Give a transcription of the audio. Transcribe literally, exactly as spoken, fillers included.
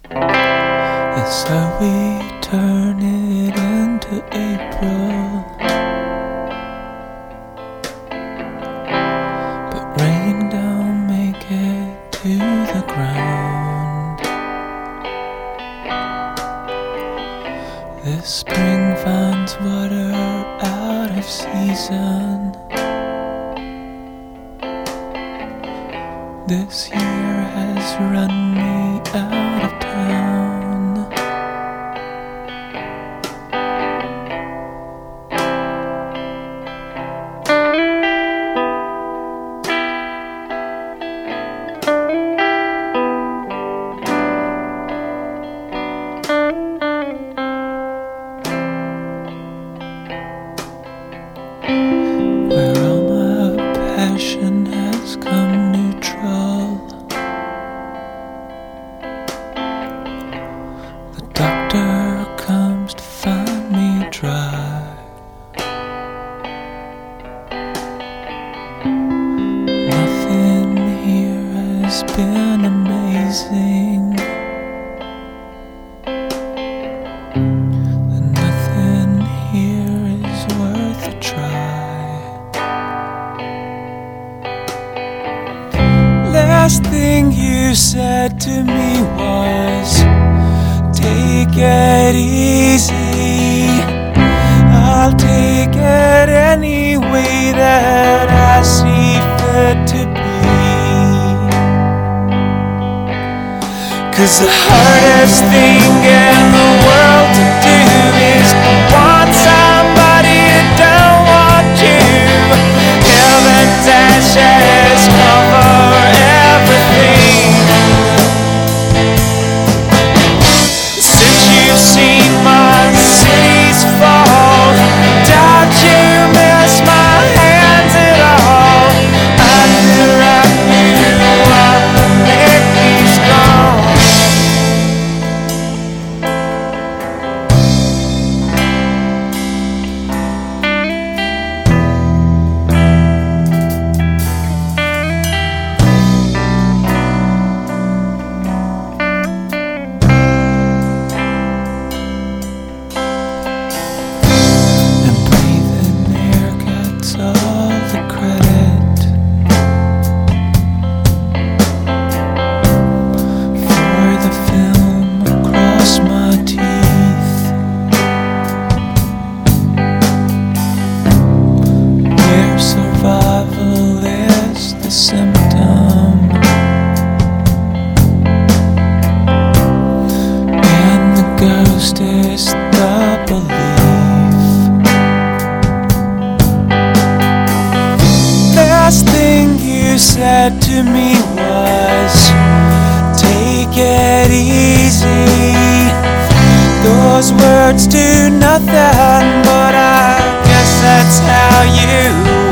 And so we turn it into April, but rain don't make it to the ground. This spring finds water out of season. This year has run me out of town. Where all my passion has come neutral, the doctor comes to find me dry. Nothing here has been amazing, and nothing here is worth a try. Last thing you said to me was, take it easy. I'll take it any way that I see fit to be. 'Cause the hardest thing in the world to do is want somebody that don't want you. Heaven's ashes cover everything. Since you've seen my cities fall, don't you miss my hands at all? I could wrap you up and make me strong. All the credit for the film across my teeth, where survival is the symptom and the ghost is the belief. Last thing you said to me was, take it easy. Those words do nothing, but I guess that's how you